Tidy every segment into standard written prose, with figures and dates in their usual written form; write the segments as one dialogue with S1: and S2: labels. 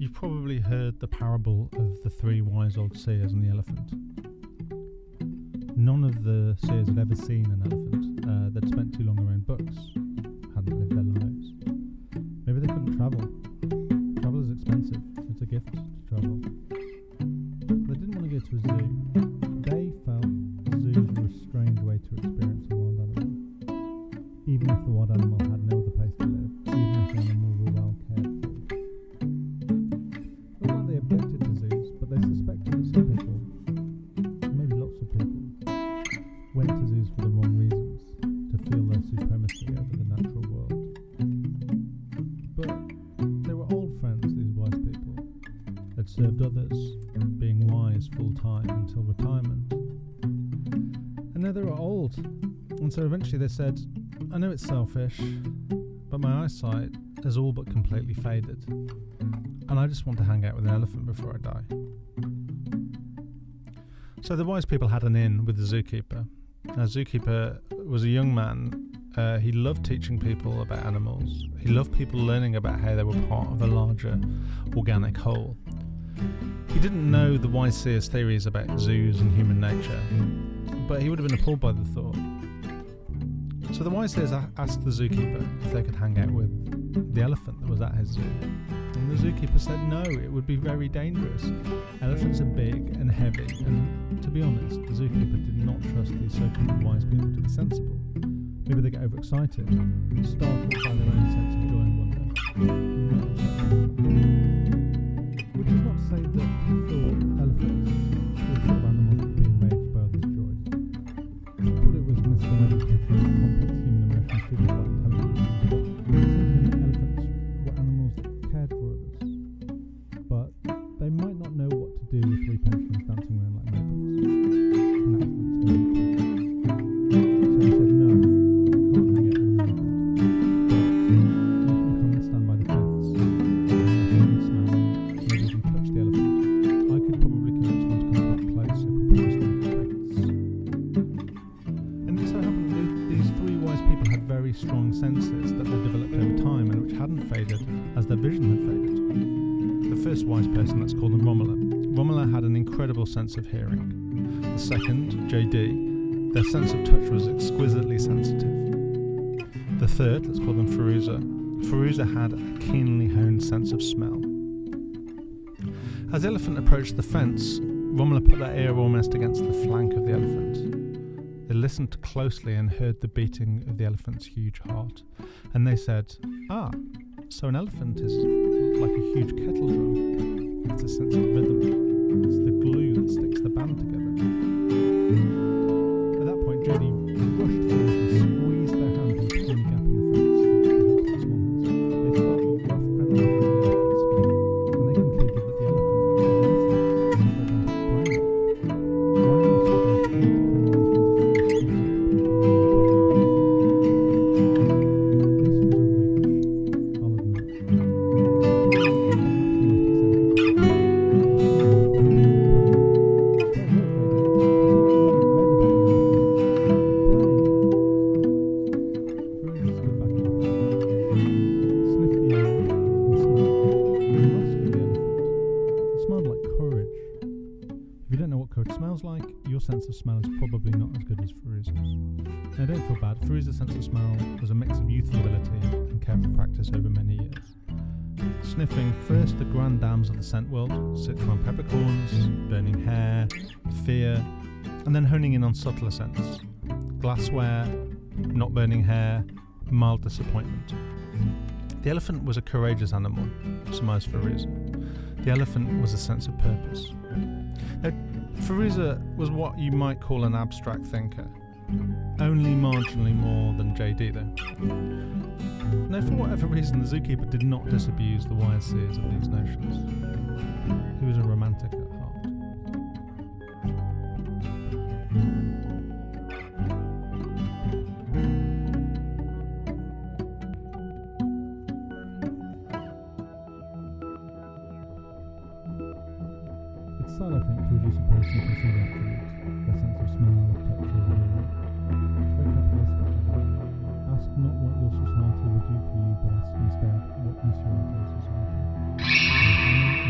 S1: You've probably heard the parable of the three wise old seers and the elephant. None of the seers had ever seen an elephant. They'd spent too long around books, hadn't lived their lives. Maybe they couldn't travel. Travel is expensive. It's a gift to travel. They didn't want to go to a zoo. They felt zoos were a strange way to experience a wild animal. Even if the wild animal had no other place to live, even if the animal were well cared for. Not that they objected to zoos, but they suspected that some people, maybe lots of people, went to zoos for the wrong reasons, to feel their supremacy over the natural world. But they were old friends, these wise people. They'd served others, being wise full-time until retirement. And now they were old, and so eventually they said, I know it's selfish, but my eyesight has all but completely faded, and I just want to hang out with an elephant before I die. So the wise people had an inn with the zookeeper. Now, the zookeeper was a young man. He loved teaching people about animals. He loved people learning about how they were part of a larger organic whole. He didn't know the wise seer's theories about zoos and human nature, but he would have been appalled by the thought. So the wise seers asked the zookeeper if they could hang out with the elephant that was at his zoo. And the zookeeper said no, it would be very dangerous. Elephants are big and heavy, and to be honest, the zookeeper did not trust these so-called wise people to be sensible. Maybe they get overexcited, startled by their own sense of joy and wonder. Which is not to say that he thought elephants were the sort of animals that would be enraged by others' joy. He thought it was misguided to portray complex human emotions to be quite intelligent. Thinking that elephants were animals that cared for others, but they might not know what to do with three pensioners dancing around like neighbours. An accident's going to happen. So he said, no, you can't hang out with an elephant. But you can come and stand by the fence. And smell, maybe even touch the elephant. I could probably convince one to come quite close if we promised them treats. And it so happened that these three wise people had very strong senses that they developed over time and which hadn't faded as their vision had faded. The first wise person, let's call them Romola. Romola had an incredible sense of hearing. The second, JD, their sense of touch was exquisitely sensitive. The third, let's call them Firuza. Firuza had a keenly honed sense of smell. As the elephant approached the fence, Romola put their ear almost against the flank of the elephant. They listened closely and heard the beating of the elephant's huge heart. And they said, so an elephant is like a huge kettle drum. It's a sense of rhythm. It's the glue that sticks the band together. At that point, JD rushed forward and squeezed their hand into the tiny gap in the fence. They felt the rough preparation of the elephant's skin, and they concluded that the elephant was listening to their brain. Why else would they think to sense of smell is probably not as good as Firuza's. Now don't feel bad, Firuza's sense of smell was a mix of youthful ability and careful practice over many years. Sniffing first the grand dams of the scent world, Sichuan peppercorns, burning hair, fear, and then honing in on subtler scents, glassware, not burning hair, mild disappointment. The elephant was a courageous animal, surmised Firuza. The elephant was a sense of purpose. Now, Firuza was what you might call an abstract thinker, only marginally more than JD though. Now, for whatever reason, the zookeeper did not disabuse the wise seers of these notions. He was a romantic at heart. It's sad, I think, to reduce a person to a single attribute, their sense of smell, of touch, or hearing. It's very capitalistic. Ask not what your society will do for you, but ask instead what use you are to your society.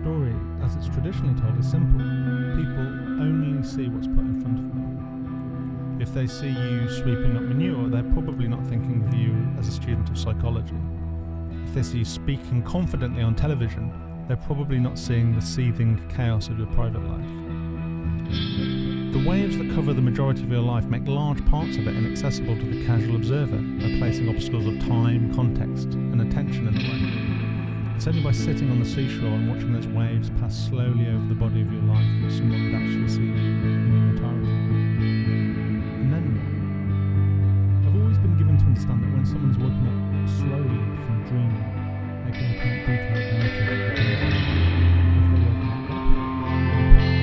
S1: story, as it's traditionally told, is simple. People only see what's put in front of them. If they see you sweeping up manure, they're probably not thinking of you as a student of psychology. If they see you speaking confidently on television, they're probably not seeing the seething chaos of your private life. The waves that cover the majority of your life make large parts of it inaccessible to the casual observer by placing obstacles of time, context, and attention in the way. It's only by sitting on the seashore and watching those waves pass slowly over the body of your life that someone would actually see you in your entirety. And then I've always been given to understand that when someone's woken up slowly from dreaming, they can recount detailed narrative of the dreams. If they're woken up rapidly,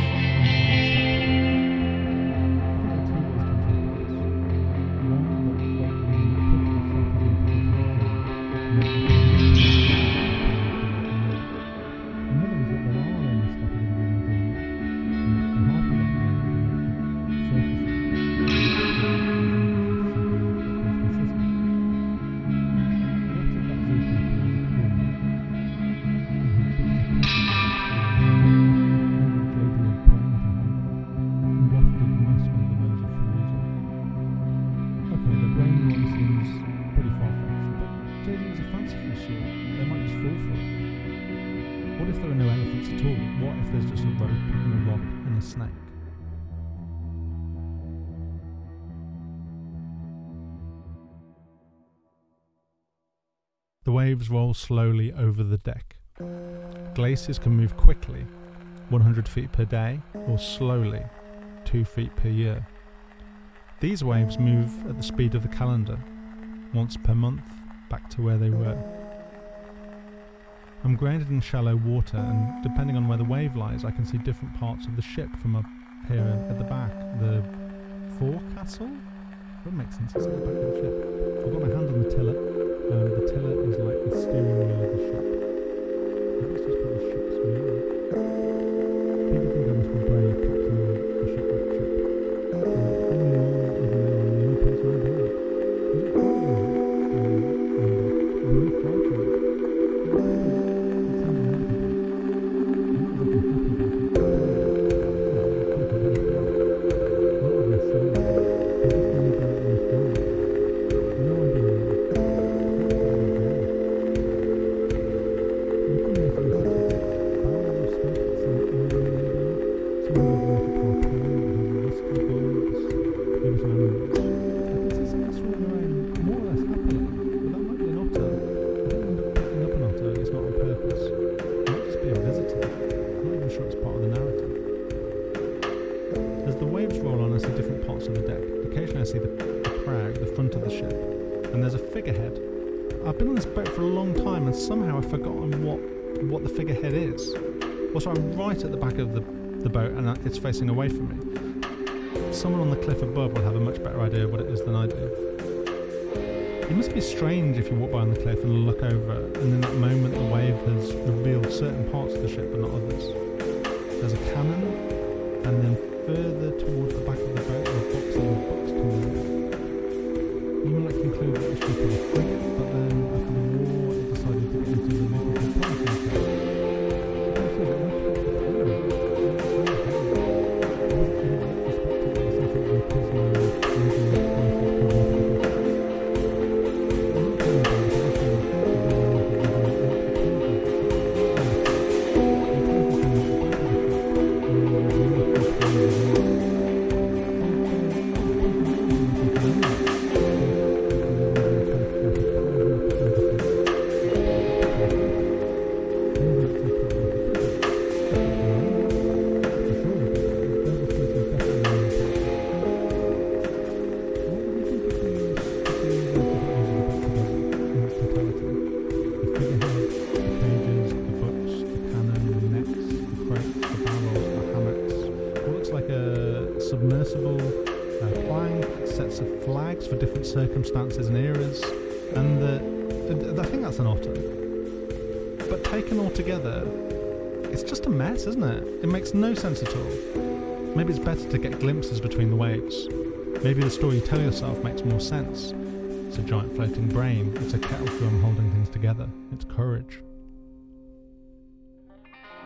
S1: What if there are no elephants at all? What if there's just a rope and a rock and a snake? The waves roll slowly over the deck. Glaciers can move quickly, 100 feet per day, or slowly, 2 feet per year. These waves move at the speed of the calendar, once per month, back to where they were. I'm grounded in shallow water, and depending on where the wave lies, I can see different parts of the ship from up here at the back. The forecastle? That makes sense, it's at the back of the ship. I've got my hand on the tiller. The tiller is like the steering wheel of the ship. Let's just put the ship's wheel. People think I must be brave captaining a shipwrecked ship. Only even though I'm the only person on board. Was it really frightening? Occasionally I see the prow, the front of the ship, and there's a figurehead. I've been on this boat for a long time and somehow I've forgotten what the figurehead is. Also, I'm right at the back of the boat and it's facing away from me. Someone on the cliff above will have a much better idea of what it is than I do. It must be strange if you walk by on the cliff and look over, and in that moment the wave has revealed certain parts of the ship but not others. There's a cannon, and then further towards the back of the boat are boxes and box tunnels. You might conclude that the ship is a frigate, but then after the war it decided to get into the naval policy. Submersible plank, sets of flags for different circumstances and eras, and I think that's an otter. But taken all together, it's just a mess, isn't it? It makes no sense at all. Maybe it's better to get glimpses between the waves. Maybe the story you tell yourself makes more sense. It's a giant floating brain, it's a kettle drum holding things together, it's courage.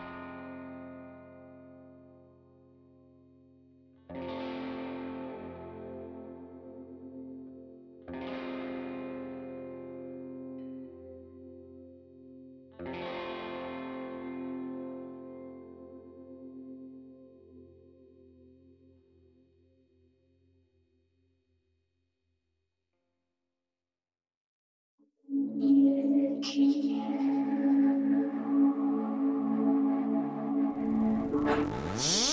S2: Yeah.